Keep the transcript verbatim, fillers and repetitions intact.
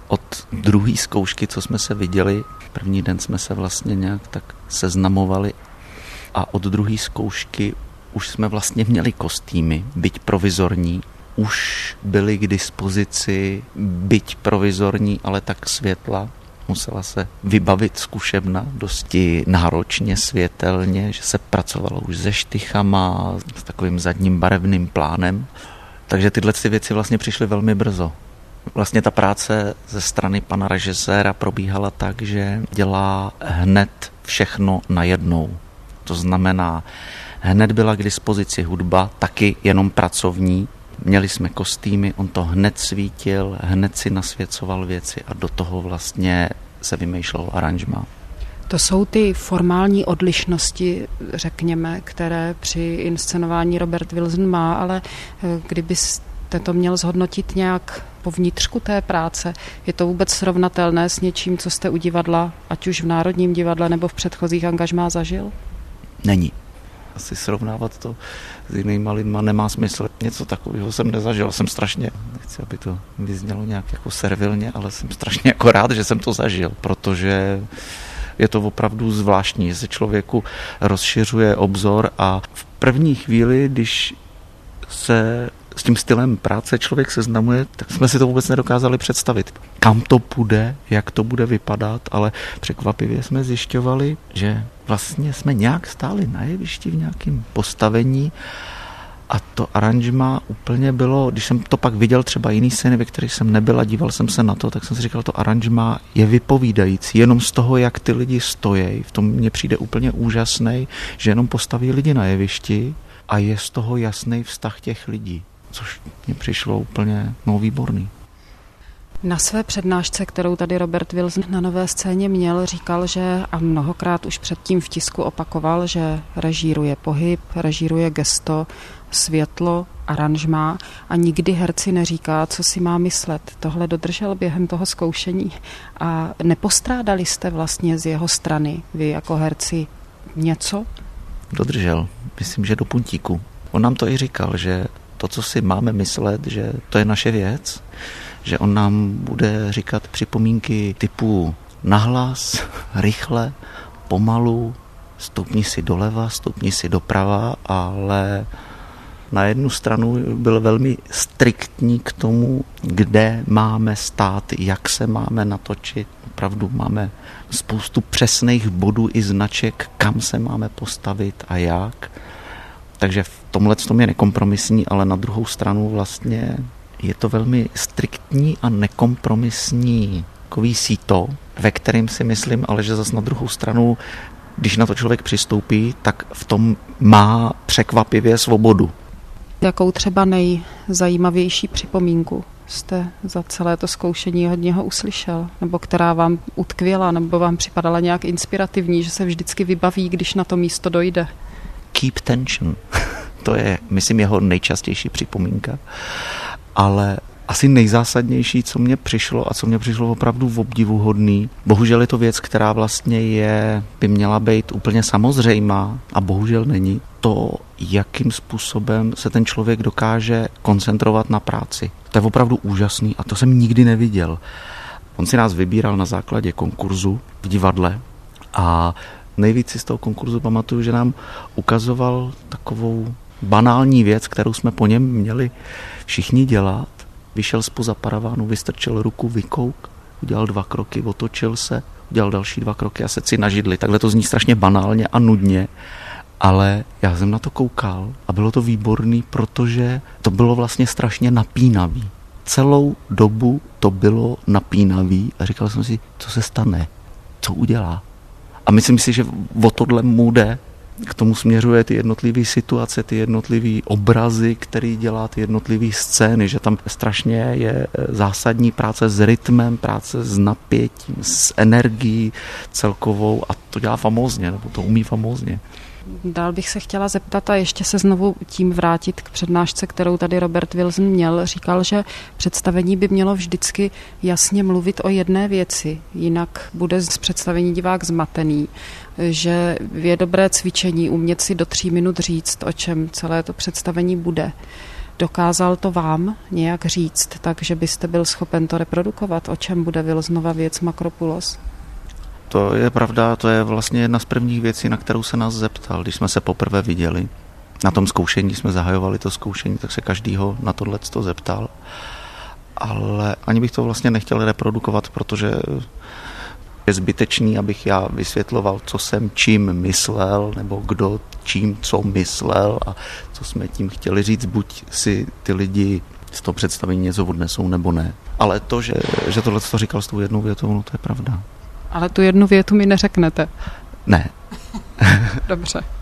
od druhé zkoušky, co jsme se viděli, první den jsme se vlastně nějak tak seznamovali a od druhé zkoušky už jsme vlastně měli kostýmy, byť provizorní. Už byly k dispozici, byť provizorní, ale tak světla. Musela se vybavit zkušebna dosti náročně, světelně, že se pracovalo už se štychama, s takovým zadním barevným plánem. Takže tyhle ty věci vlastně přišly velmi brzo. Vlastně ta práce ze strany pana režiséra probíhala tak, že dělá hned všechno najednou. To znamená, hned byla k dispozici hudba, taky jenom pracovní. Měli jsme kostýmy, on to hned svítil, hned si nasvěcoval věci a do toho vlastně se vymýšlel aranžmá. To jsou ty formální odlišnosti, řekněme, které při inscenování Robert Wilson má, ale kdybyste to měl zhodnotit nějak po vnitřku té práce, je to vůbec srovnatelné s něčím, co jste u divadla, ať už v Národním divadle nebo v předchozích angažmá zažil? Není. Asi srovnávat to s jinýma lidma nemá smysl. Něco takového jsem nezažil. Jsem strašně, nechci, aby to vyznělo nějak jako servilně, ale jsem strašně jako rád, že jsem to zažil, protože je to opravdu zvláštní, že se člověku rozšiřuje obzor a v první chvíli, když se s tím stylem práce člověk seznamuje, tak jsme si to vůbec nedokázali představit. Kam to půjde, jak to bude vypadat, ale překvapivě jsme zjišťovali, že vlastně jsme nějak stáli na jevišti v nějakém postavení a to aranžma úplně bylo, když jsem to pak viděl třeba jiný scény, ve kterých jsem nebyl a díval jsem se na to, tak jsem si říkal, to aranžma je vypovídající, jenom z toho, jak ty lidi stojí, v tom mně přijde úplně úžasný, že jenom postaví lidi na jevišti a je z toho jasný vztah těch lidí, což mně přišlo úplně no, výborný. Na své přednášce, kterou tady Robert Wilson na Nové scéně měl, říkal, že a mnohokrát už předtím v tisku opakoval, že režíruje pohyb, režíruje gesto, světlo, aranžmá a nikdy herci neříká, co si má myslet. Tohle dodržel během toho zkoušení a nepostrádali jste vlastně z jeho strany, vy jako herci, něco? Dodržel, myslím, že do puntíku. On nám to i říkal, že to, co si máme myslet, že to je naše věc, že on nám bude říkat připomínky typu nahlas, rychle, pomalu, stoupni si doleva, stoupni si doprava, ale na jednu stranu byl velmi striktní k tomu, kde máme stát, jak se máme natočit. Opravdu máme spoustu přesných bodů i značek, kam se máme postavit a jak. Takže v tomhle tom je nekompromisní, ale na druhou stranu vlastně je to velmi striktní a nekompromisní takový síto, ve kterém si myslím, ale že zase na druhou stranu, když na to člověk přistoupí, tak v tom má překvapivě svobodu. Jakou třeba nejzajímavější připomínku jste za celé to zkoušení hodně ho uslyšel? Nebo která vám utkvěla, nebo vám připadala nějak inspirativní, že se vždycky vybaví, když na to místo dojde? Keep tension. To je, myslím, jeho nejčastější připomínka. Ale asi nejzásadnější, co mně přišlo a co mně přišlo opravdu obdivuhodný, bohužel je to věc, která vlastně je, by měla být úplně samozřejmá a bohužel není, to, jakým způsobem se ten člověk dokáže koncentrovat na práci. To je opravdu úžasný a to jsem nikdy neviděl. On si nás vybíral na základě konkurzu v divadle a nejvíc si z toho konkurzu pamatuju, že nám ukazoval takovou banální věc, kterou jsme po něm měli všichni dělat. Vyšel zpoza paravánu, vystrčil ruku, vykouk, udělal dva kroky, otočil se, udělal další dva kroky a sedl si na židli. Takhle to zní strašně banálně a nudně, ale já jsem na to koukal a bylo to výborný, protože to bylo vlastně strašně napínavý. Celou dobu to bylo napínavý a říkal jsem si, co se stane, co udělá. A myslím si, že o tohle mu jde. K tomu směřuje ty jednotlivé situace, ty jednotlivé obrazy, který dělá, ty jednotlivé scény, že tam strašně je zásadní práce s rytmem, práce s napětím, s energií celkovou a to dělá famózně, nebo to umí famózně. Dál bych se chtěla zeptat a ještě se znovu tím vrátit k přednášce, kterou tady Robert Wilson měl. Říkal, že představení by mělo vždycky jasně mluvit o jedné věci, jinak bude z představení divák zmatený, že je dobré cvičení umět si do tří minut říct, o čem celé to představení bude. Dokázal to vám nějak říct, takže byste byl schopen to reprodukovat? O čem bude Will znova věc Makropulos? To je pravda, to je vlastně jedna z prvních věcí, na kterou se nás zeptal, když jsme se poprvé viděli. Na tom zkoušení jsme zahajovali to zkoušení, tak se každýho na tohle to zeptal. Ale ani bych to vlastně nechtěl reprodukovat, protože je zbytečný, abych já vysvětloval, co jsem čím myslel, nebo kdo čím co myslel a co jsme tím chtěli říct. Buď si ty lidi z toho představení něco odnesou, nebo ne. Ale to, že, že tohle to říkal s tou jednou větou, no to je pravda. Ale tu jednu větu mi neřeknete. Ne. Dobře.